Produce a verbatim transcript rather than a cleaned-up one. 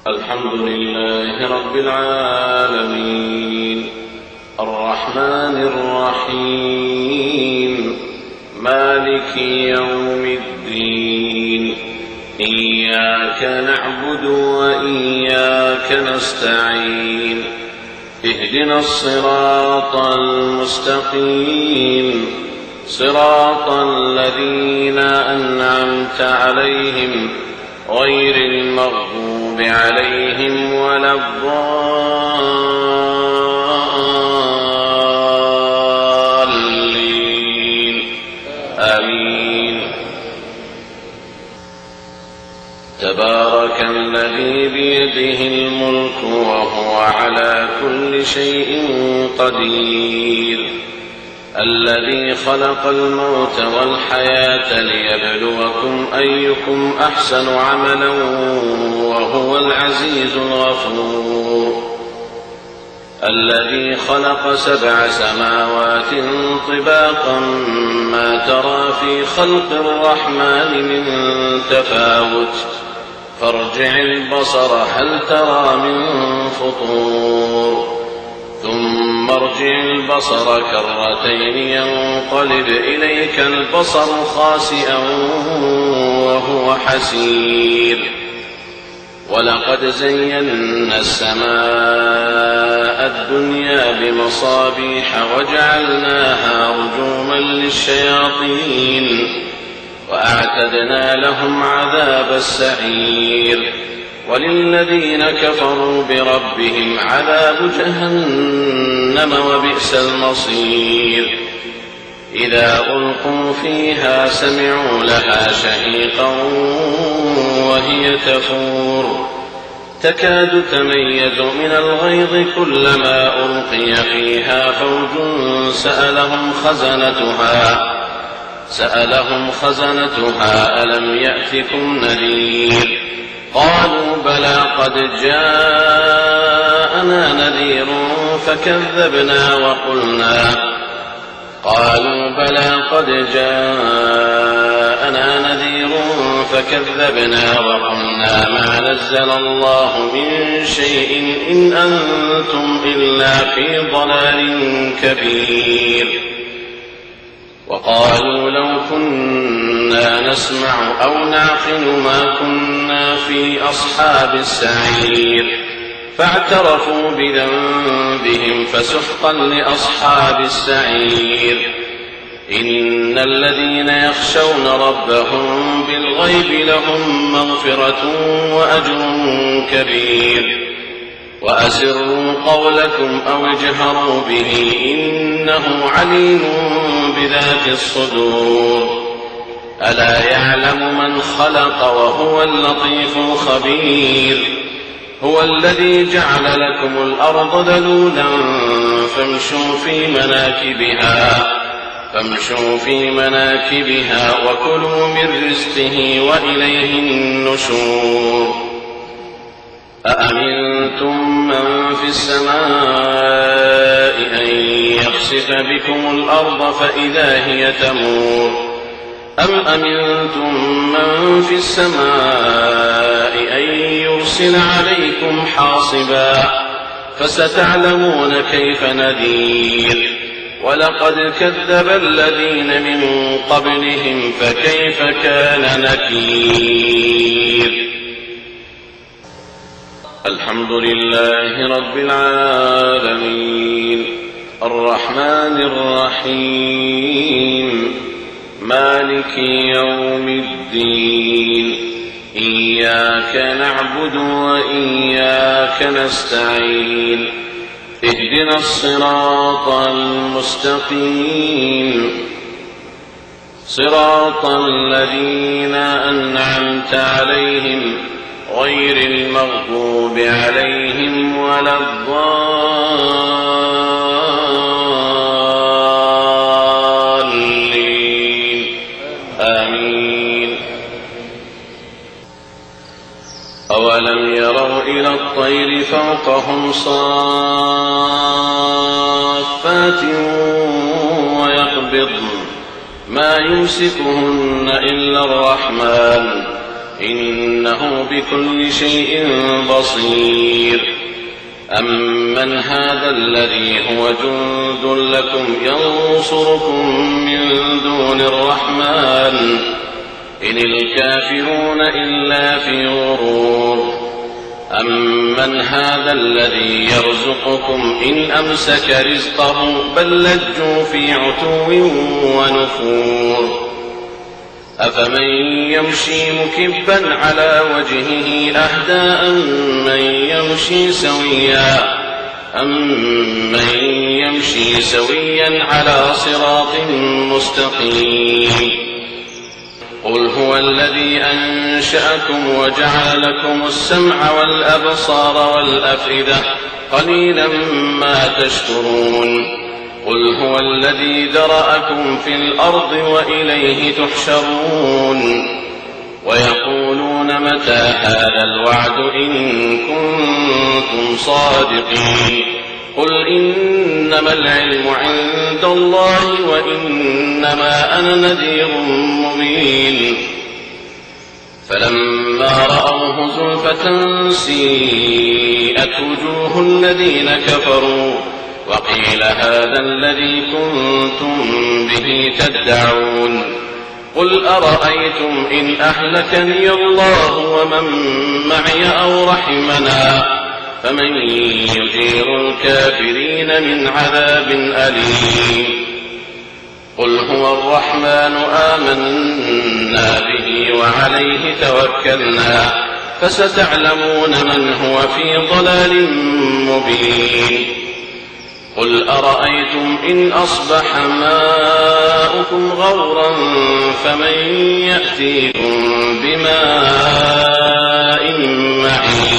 الحمد لله رب العالمين الرحمن الرحيم مالك يوم الدين إياك نعبد وإياك نستعين اهدنا الصراط المستقيم صراط الذين أنعمت عليهم غير المغضوب عليهم ولا الضالين آمين. تبارك الذي بيده الملك وهو على كل شيء قدير الذي خلق الموت والحياة ليبلوكم أيكم أحسن عملا وهو العزيز الغفور الذي خلق سبع سماوات طباقا ما ترى في خلق الرحمن من تفاوت فارجع البصر هل ترى من فطور ثم ارجع البصر كرتين ينقلب إليك البصر خاسئا وهو حسير ولقد زينا السماء الدنيا بمصابيح وجعلناها رجوما للشياطين وأعتدنا لهم عذاب السعير وللذين كفروا بربهم عذاب جهنم وبئس المصير إذا ألقوا فيها سمعوا لها شهيقا وهي تفور تكاد تميز من الغيظ كلما ألقي فيها فوج سألهم خزنتها سألهم خزنتها ألم يأتكم نذير قالوا بلى قد جاءنا نذير فكذبنا وقلنا قالوا بلى قد جاءنا نذير فكذبنا وقلنا ما نزل الله من شيء إن أنتم إلا في ضلال كبير وقالوا لو كنا نسمع أو نعقل ما كنا في أصحاب السعير فاعترفوا بذنبهم فسحقا لأصحاب السعير إن الذين يخشون ربهم بالغيب لهم مغفرة وأجر كبير وأسروا قولكم أو اجهروا به إنه عليم بذات الصدور ألا يعلم من خلق وهو اللطيف الخبير هو الذي جعل لكم الأرض ذلولا فامشوا في مناكبها فامشوا في مناكبها وكلوا من رزقه وإليه النشور أأمنتم من في السماء أن يخسف بكم الأرض فإذا هي تمور أم أمنتم من في السماء أن يرسل عليكم حاصبا فستعلمون كيف نذير ولقد كذب الذين من قبلهم فكيف كان نكير. الحمد لله رب العالمين الرحمن الرحيم مالك يوم الدين إياك نعبد وإياك نستعين اهدنا الصراط المستقيم صراط الذين أنعمت عليهم غير المغضوب عليهم ولا الضالين آمين. أولم يروا إلى الطير فوقهم صافات ويقبضن ما يمسكهن إلا الرحمن إنه بكل شيء بصير. أمن هذا الذي هو جند لكم ينصركم من دون الرحمن إن الكافرون إلا في غرور. أمن هذا الذي يرزقكم إن أمسك رزقه بل لجوا في عتو ونفور. أفمن يمشي مكبا على وجهه أهدى أمن يمشي سويا أمن يمشي سويا على صراط مستقيم. قل هو الذي أنشأكم وجعل لكم السمع والأبصار والأفئدة قليلا ما تشكرون. قل هو الذي ذرأكم في الأرض وإليه تحشرون. ويقولون متى هذا الوعد إن كنتم صادقين. قل إنما العلم عند الله وإنما أنا نذير مبين. فلما رأوه زلفة سيئت وجوه الذين كفروا وقيل هذا الذي كنتم به تدعون. قل أرأيتم إن أهلكني الله ومن معي أو رحمنا فمن يجير الكافرين من عذاب أليم. قل هو الرحمن آمنا به وعليه توكلنا فستعلمون من هو في ضلال مبين. قل أرأيتم إن أصبح ماؤكم غورا فمن يأتيكم بماء معين.